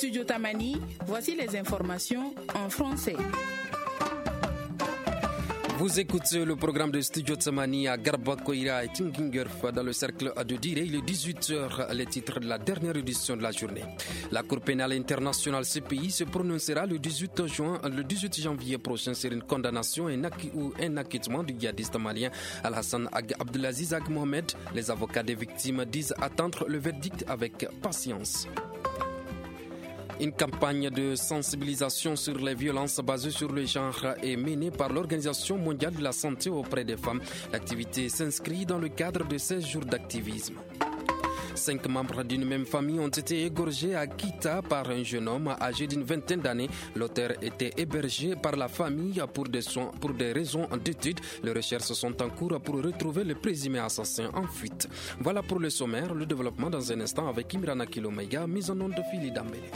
Studio Tamani, voici les informations en français. Vous écoutez le programme de Studio Tsamani à Garba Koira et Tingingerf dans le cercle de Diré. Il est 18h, les titres de la dernière édition de la journée. La Cour pénale internationale CPI se prononcera le 18 janvier prochain sur une condamnation ou un acquittement du djihadiste malien Al-Hassan Abdelaziz Ag Mohamed. Les avocats des victimes disent attendre le verdict avec patience. Une campagne de sensibilisation sur les violences basées sur le genre est menée par l'Organisation mondiale de la santé auprès des femmes. L'activité s'inscrit dans le cadre de 16 jours d'activisme. 5 membres d'une même famille ont été égorgés à Kita par un jeune homme âgé d'une vingtaine d'années. L'auteur était hébergé par la famille pour des raisons d'études. Les recherches sont en cours pour retrouver le présumé assassin en fuite. Voilà pour le sommaire, le développement dans un instant avec Imrana Kilomega, mise en onde de Phili Dambélé.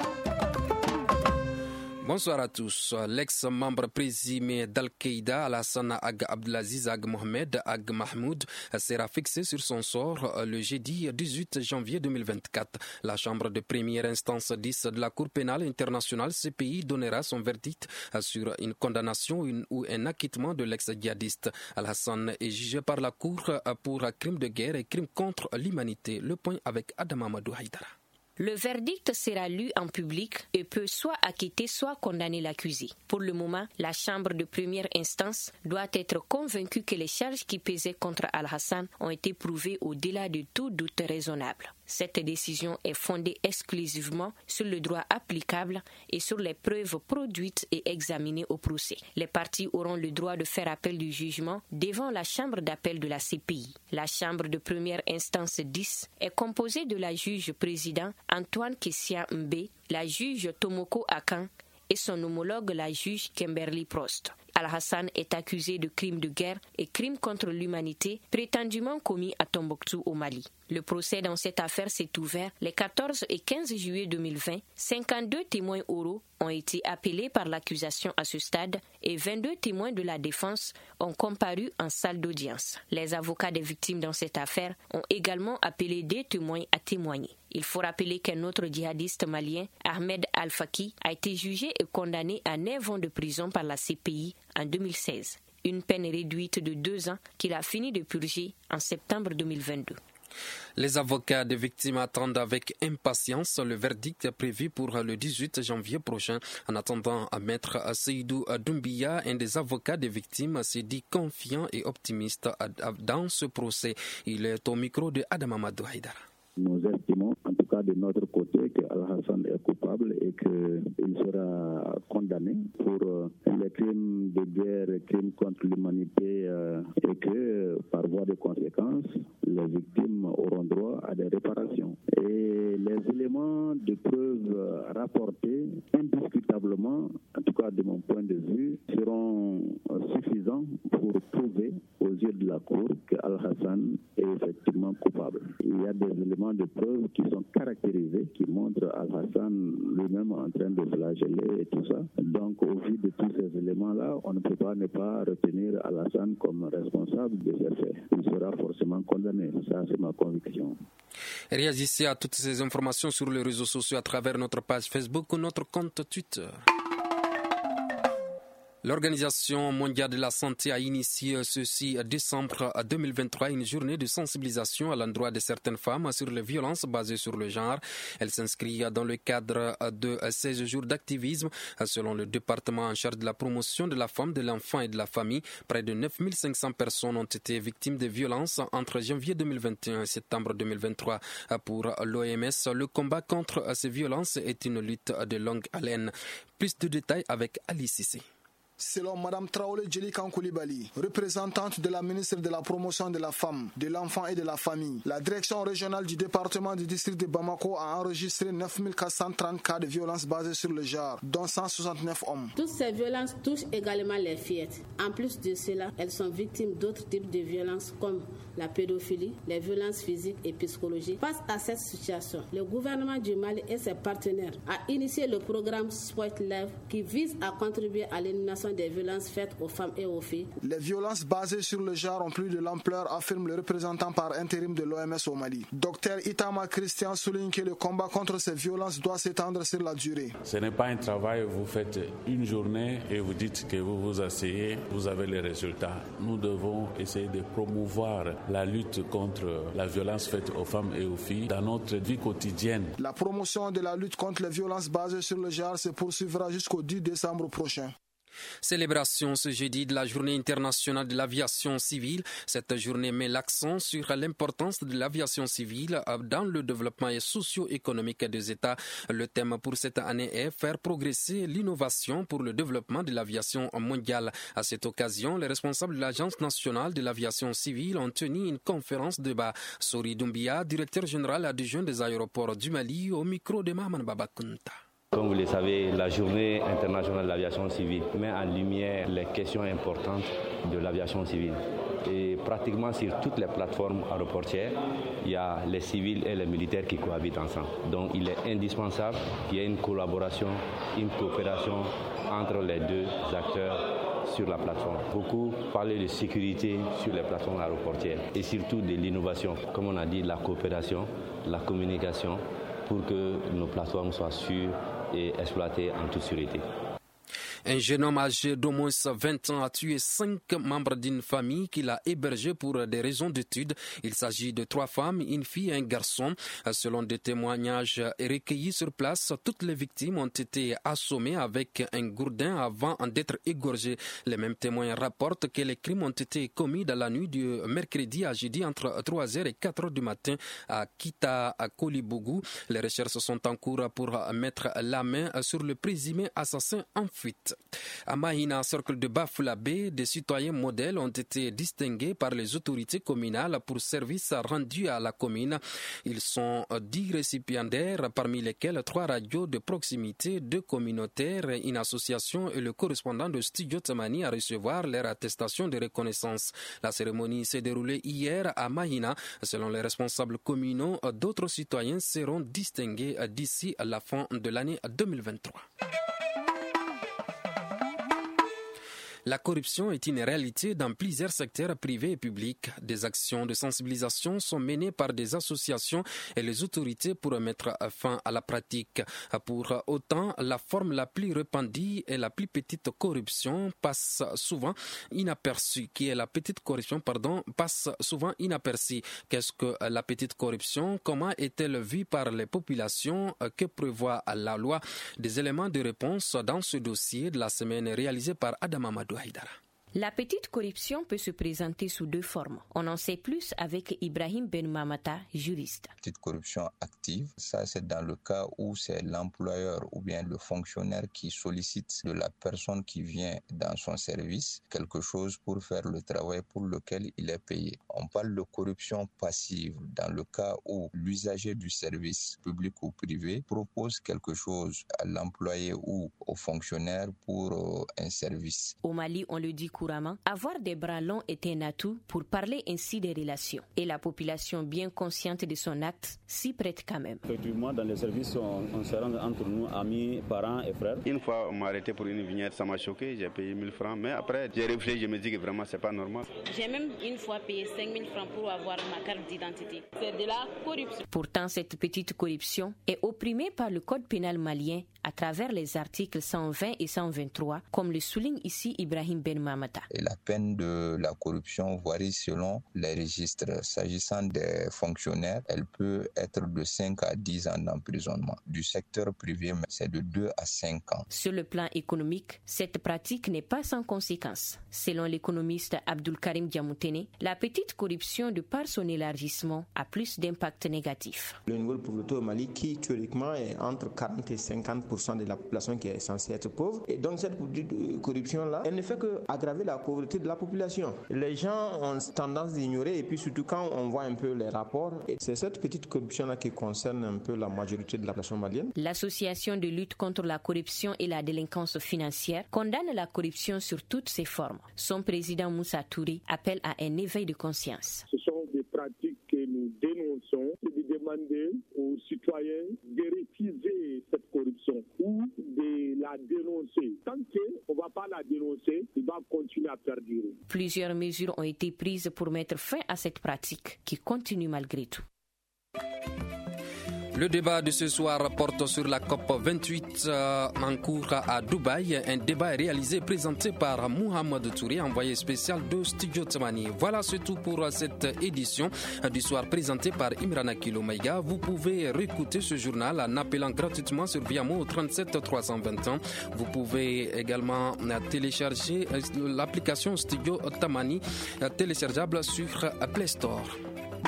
Bonsoir à tous. L'ex-membre présumé d'Al-Qaïda, Al-Hassan Abdelaziz Ag Mohamed Ag Mahmoud, sera fixé sur son sort le jeudi 18 janvier 2024. La chambre de première instance 10 de la Cour pénale internationale CPI donnera son verdict sur une condamnation ou un acquittement de l'ex-djihadiste. Al-Hassan est jugé par la Cour pour crime de guerre et crime contre l'humanité. Le point avec Adam Amadou Haïdara. Le verdict sera lu en public et peut soit acquitter, soit condamner l'accusé. Pour le moment, la chambre de première instance doit être convaincue que les charges qui pesaient contre Al-Hassan ont été prouvées au-delà de tout doute raisonnable. Cette décision est fondée exclusivement sur le droit applicable et sur les preuves produites et examinées au procès. Les parties auront le droit de faire appel du jugement devant la chambre d'appel de la CPI. La chambre de première instance 10 est composée de la juge-président Antoine Kessia Mbé, la juge Tomoko Akan et son homologue la juge Kimberly Prost. Al-Hassan est accusé de crimes de guerre et crimes contre l'humanité prétendument commis à Tombouctou au Mali. Le procès dans cette affaire s'est ouvert les 14 et 15 juillet 2020. 52 témoins oraux ont été appelés par l'accusation à ce stade et 22 témoins de la défense ont comparu en salle d'audience. Les avocats des victimes dans cette affaire ont également appelé des témoins à témoigner. Il faut rappeler qu'un autre djihadiste malien, Ahmed Al-Faki, a été jugé et condamné à 9 ans de prison par la CPI en 2016. Une peine réduite de 2 ans qu'il a fini de purger en septembre 2022. Les avocats des victimes attendent avec impatience le verdict prévu pour le 18 janvier prochain. En attendant, Maître Seydou Doumbia, un des avocats des victimes, s'est dit confiant et optimiste dans ce procès. Il est au micro de Adam Amadou Haïdara. Nous estimons, en tout cas de notre côté, que Al-Hassan est coupable et qu'il sera condamné pour les crimes de guerre et crimes contre l'humanité et que, par voie de conséquence, les victimes auront droit à des réparations. Et les éléments de preuve rapportés, indiscutablement, en tout cas de mon point de vue, seront suffisants pour prouver aux yeux de la Cour que Al-Hassan est effectivement coupable. Il y a des éléments de preuves qui sont caractérisés, qui montrent Al-Hassan lui-même en train de flageller et tout ça. Donc, au vu de tous ces éléments-là, on ne peut pas ne pas retenir Al-Hassan comme responsable de ces faits. Il sera forcément condamné. Ça, c'est ma conviction. Réagissez à toutes ces informations sur les réseaux sociaux à travers notre page Facebook ou notre compte Twitter. L'Organisation mondiale de la santé a initié ce 6 décembre 2023 une journée de sensibilisation à l'endroit de certaines femmes sur les violences basées sur le genre. Elle s'inscrit dans le cadre de 16 jours d'activisme. Selon le département en charge de la promotion de la femme, de l'enfant et de la famille, près de 9500 personnes ont été victimes de violences entre janvier 2021 et septembre 2023. Pour l'OMS, le combat contre ces violences est une lutte de longue haleine. Plus de détails avec Alice Sissé. Selon Mme Traoré Djelikan Koulibaly, représentante de la ministre de la Promotion de la Femme, de l'Enfant et de la Famille, la direction régionale du département du district de Bamako a enregistré 9430 cas de violences basées sur le genre, dont 169 hommes. Toutes ces violences touchent également les fillettes. En plus de cela, elles sont victimes d'autres types de violences comme la pédophilie, les violences physiques et psychologiques. Face à cette situation, le gouvernement du Mali et ses partenaires ont initié le programme Sport Live qui vise à contribuer à l'élimination prévention des violences faites aux femmes et aux filles. Les violences basées sur le genre ont pris de l'ampleur, affirme le représentant par intérim de l'OMS au Mali. Dr Itama Christian souligne que le combat contre ces violences doit s'étendre sur la durée. Ce n'est pas un travail, vous faites une journée et vous dites que vous vous asseyez, vous avez les résultats. Nous devons essayer de promouvoir la lutte contre la violence faite aux femmes et aux filles dans notre vie quotidienne. La promotion de la lutte contre les violences basées sur le genre se poursuivra jusqu'au 10 décembre prochain. Célébration ce jeudi de la Journée internationale de l'aviation civile. Cette journée met l'accent sur l'importance de l'aviation civile dans le développement socio-économique des États. Le thème pour cette année est faire progresser l'innovation pour le développement de l'aviation mondiale. À cette occasion, les responsables de l'Agence nationale de l'aviation civile ont tenu une conférence de débat. Sori Doumbia, directeur général adjoint des aéroports du Mali, au micro de Maman Babakunta. Comme vous le savez, la Journée internationale de l'aviation civile met en lumière les questions importantes de l'aviation civile. Et pratiquement sur toutes les plateformes aéroportières, il y a les civils et les militaires qui cohabitent ensemble. Donc il est indispensable qu'il y ait une collaboration, une coopération entre les deux acteurs sur la plateforme. Beaucoup parlaient de sécurité sur les plateformes aéroportières et surtout de l'innovation. Comme on a dit, la coopération, la communication pour que nos plateformes soient sûres et exploitées en toute sécurité. Un jeune homme âgé d'au moins 20 ans a tué 5 membres d'une famille qu'il a hébergée pour des raisons d'études. Il s'agit de 3 femmes, une fille et un garçon. Selon des témoignages recueillis sur place, toutes les victimes ont été assommées avec un gourdin avant d'être égorgées. Les mêmes témoins rapportent que les crimes ont été commis dans la nuit du mercredi à jeudi entre 3h et 4h du matin à Kita à Kolibougou. Les recherches sont en cours pour mettre la main sur le présumé assassin en fuite. À Mahina, cercle de Bafoulamé, des citoyens modèles ont été distingués par les autorités communales pour services rendus à la commune. Ils sont 10 récipiendaires, parmi lesquels 3 radios de proximité, 2 communautaires, une association et le correspondant de Studio Tsamani à recevoir leur attestation de reconnaissance. La cérémonie s'est déroulée hier à Mahina. Selon les responsables communaux, d'autres citoyens seront distingués d'ici à la fin de l'année 2023. La corruption est une réalité dans plusieurs secteurs privés et publics. Des actions de sensibilisation sont menées par des associations et les autorités pour mettre fin à la pratique. Pour autant, la forme la plus répandue et la plus petite corruption passe souvent inaperçue. Passe souvent inaperçue. Qu'est-ce que la petite corruption? Comment est-elle vue par les populations? Que prévoit la loi? Des éléments de réponse dans ce dossier de la semaine réalisé par Adam Amadou Haïdara. La petite corruption peut se présenter sous 2 formes. On en sait plus avec Ibrahim Ben Mamata, juriste. Petite corruption active, ça c'est dans le cas où c'est l'employeur ou bien le fonctionnaire qui sollicite de la personne qui vient dans son service quelque chose pour faire le travail pour lequel il est payé. On parle de corruption passive dans le cas où l'usager du service public ou privé propose quelque chose à l'employé ou au fonctionnaire pour un service. Au Mali, on le dit couramment, avoir des bras longs est un atout pour parler ainsi des relations. Et la population bien consciente de son acte s'y prête quand même. Effectivement, dans les services, on se rend entre nous, amis, parents et frères. Une fois, on m'a arrêté pour une vignette, ça m'a choqué, j'ai payé 1000 francs. Mais après, j'ai réfléchi, je me dis que vraiment, c'est pas normal. J'ai même une fois payé 5000 francs pour avoir ma carte d'identité. C'est de la corruption. Pourtant, cette petite corruption est opprimée par le code pénal malien à travers les articles 120 et 123, comme le souligne ici Ibrahim Ben Mamata. Et la peine de la corruption varie selon les registres. S'agissant des fonctionnaires, elle peut être de 5 à 10 ans d'emprisonnement. Du secteur privé, c'est de 2 à 5 ans. Sur le plan économique, cette pratique n'est pas sans conséquences. Selon l'économiste Abdul Karim Diamoutene, la petite corruption, de par son élargissement, a plus d'impact négatif. Le niveau de pauvreté au Mali, qui théoriquement est entre 40 et 50% de la population qui est censée être pauvre. Et donc cette corruption-là, elle ne fait qu'aggraver la pauvreté de la population. Les gens ont tendance d'ignorer et puis surtout quand on voit un peu les rapports, et c'est cette petite corruption-là qui concerne un peu la majorité de la population malienne. L'association de lutte contre la corruption et la délinquance financière condamne la corruption sur toutes ses formes. Son président Moussa Touré appelle à un éveil de conscience. Ce sont des pratiques que nous dénonçons, c'est de demander aux citoyens de refuser cette corruption ou de la dénoncer. Tant qu'on ne va pas la dénoncer, il va continuer à perdurer. Plusieurs mesures ont été prises pour mettre fin à cette pratique qui continue malgré tout. Le débat de ce soir porte sur la COP28 en cours à Dubaï. Un débat réalisé et présenté par Mohamed Touré, envoyé spécial de Studio Tsamani. Voilà, c'est tout pour cette édition du soir présentée par Imrana Kilomaïga. Vous pouvez réécouter ce journal en appelant gratuitement sur Viamo au 37 321. Vous pouvez également télécharger l'application Studio Tsamani téléchargeable sur Play Store.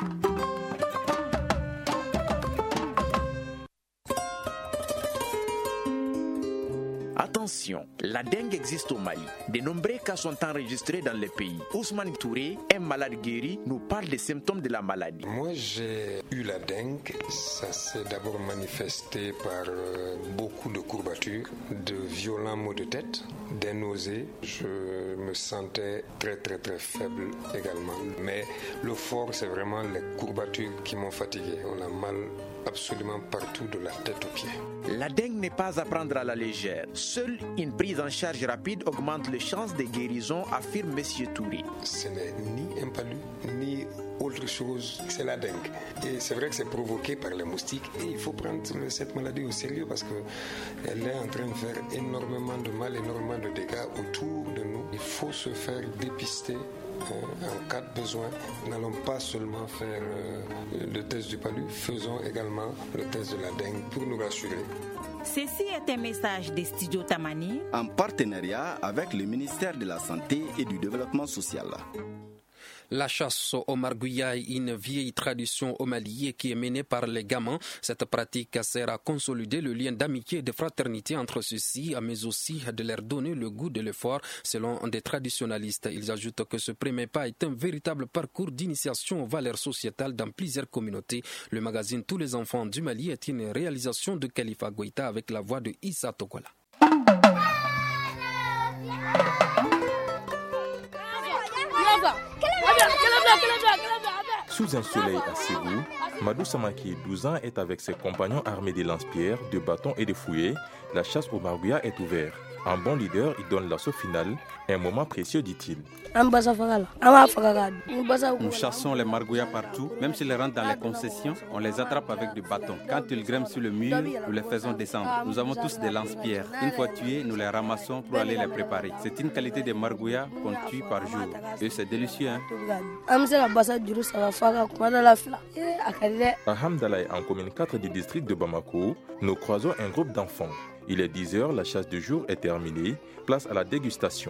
Attention, la dengue existe au Mali. De nombreux cas sont enregistrés dans le pays. Ousmane Touré, un malade guéri, nous parle des symptômes de la maladie. Moi, j'ai eu la dengue. Ça s'est d'abord manifesté par beaucoup de courbatures, de violents maux de tête, des nausées. Je me sentais très faible également. Mais le fort, c'est vraiment les courbatures qui m'ont fatigué. On a mal absolument partout de la tête aux pieds. La dengue n'est pas à prendre à la légère. Seule une prise en charge rapide augmente les chances de guérison, affirme M. Touré. Ce n'est ni un palu, ni autre chose, c'est la dengue. Et c'est vrai que c'est provoqué par les moustiques. Et il faut prendre cette maladie au sérieux parce qu'elle est en train de faire énormément de mal, énormément de dégâts autour de nous. Il faut se faire dépister. En cas de besoin, n'allons pas seulement faire le test du palu, faisons également le test de la dengue pour nous rassurer. Ceci est un message de Studio Tsamani en partenariat avec le ministère de la Santé et du Développement social. La chasse au margouillat est une vieille tradition au Mali qui est menée par les gamins. Cette pratique sert à consolider le lien d'amitié et de fraternité entre ceux-ci, mais aussi de leur donner le goût de l'effort. Selon des traditionalistes, ils ajoutent que ce premier pas est un véritable parcours d'initiation aux valeurs sociétales dans plusieurs communautés. Le magazine Tous les enfants du Mali est une réalisation de Khalifa Goïta avec la voix de Issa Togola. Sous un soleil assez doux, Madou Samaki, 12 ans, est avec ses compagnons armés de lance-pierres, de bâtons et de fouillets. La chasse au margouillat est ouverte. En bon leader, il donne l'assaut final. Un moment précieux, dit-il. Nous chassons les margouillas partout. Même s'ils rentrent dans les concessions, on les attrape avec du bâton. Quand ils grimpent sur le mur, nous les faisons descendre. Nous avons tous des lance-pierres. Une fois tués, nous les ramassons pour aller les préparer. C'est une qualité de margouillas qu'on tue par jour. Et c'est délicieux, hein? À Hamdalaï, en commune 4 du district de Bamako, nous croisons un groupe d'enfants. Il est 10h, la chasse du jour est terminée. Place à la dégustation.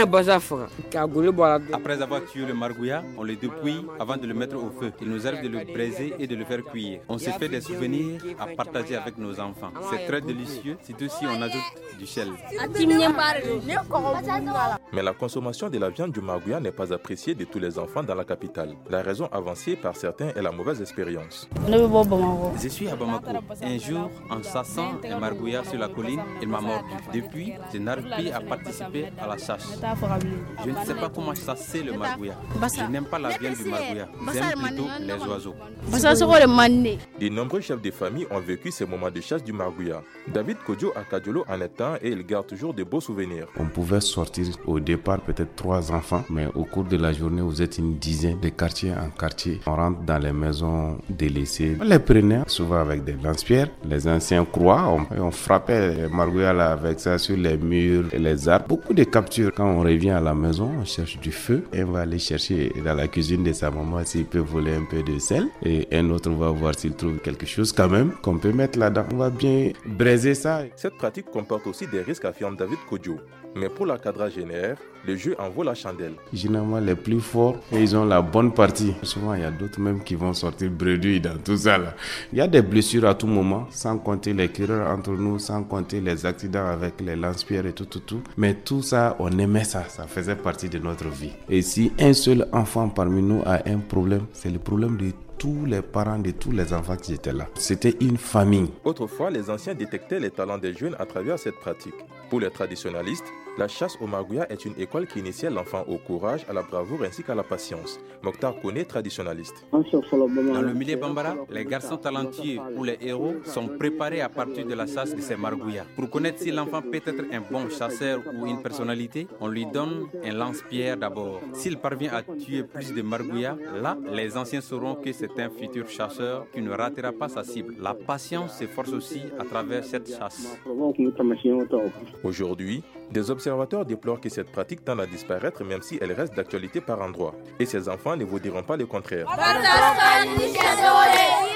Après avoir tué le margouillat, on le dépouille avant de le mettre au feu. Il nous arrive de le braiser et de le faire cuire. On se fait des souvenirs à partager avec nos enfants. C'est très délicieux, surtout si on ajoute du sel. Mais la consommation de la viande du margouillat n'est pas appréciée de tous les enfants dans la capitale. La raison avancée par certains est la mauvaise expérience. Je suis à Bamako. Un jour, en chassant un margouillat sur la colline, il m'a mordu. Depuis, je n'arrive plus à participer à la chasse. Je ne sais pas comment chasser le margouillat. Je n'aime pas la viande du margouillat. J'aime plutôt les oiseaux. De nombreux chefs de famille ont vécu ces moments de chasse du margouillat. David Kodjo à Kadjolo en est un et il garde toujours de beaux souvenirs. On pouvait sortir au départ peut-être 3 enfants, mais au cours de la journée, vous êtes une dizaine de quartier en quartier. On rentre dans les maisons délaissées. On les prenait souvent avec des lance-pierres. Les anciens croix, on frappait les margouillas là avec ça sur les murs et les arbres. Beaucoup de captures. Quand on revient à la maison, on cherche du feu et on va aller chercher dans la cuisine de sa maman s'il peut voler un peu de sel. Et un autre va voir s'il trouve quelque chose quand même qu'on peut mettre là-dedans. On va bien braiser ça. Cette pratique comporte aussi des risques, affirme David Kodjo. Mais pour la cadra génère, le jeu en vaut la chandelle. Généralement, les plus forts, ils ont la bonne partie. Souvent, il y a d'autres même qui vont sortir bredouilles dans tout ça là. Il y a des blessures à tout moment, sans compter les querelles entre nous, sans compter les accidents avec les lance-pierres et tout. Mais tout ça, on aimait ça. Ça faisait partie de notre vie. Et si un seul enfant parmi nous a un problème, c'est le problème de tous les parents de tous les enfants qui étaient là. C'était une famille. Autrefois, les anciens détectaient les talents des jeunes à travers cette pratique. Pour les traditionalistes, La chasse au margouillat est une école qui initie l'enfant au courage, à la bravoure ainsi qu'à la patience. Mokhtar Kone, traditionnaliste. Dans le milieu Bambara, les garçons talentueux ou les héros sont préparés à partir de la chasse de ces margouillas. Pour connaître si l'enfant peut être un bon chasseur ou une personnalité, on lui donne un lance-pierre d'abord. S'il parvient à tuer plus de margouillas, là, les anciens sauront que c'est un futur chasseur qui ne ratera pas sa cible. La patience s'efforce aussi à travers cette chasse. Aujourd'hui, des observateurs déplorent que cette pratique tend à disparaître même si elle reste d'actualité par endroits. Et ces enfants ne vous diront pas le contraire.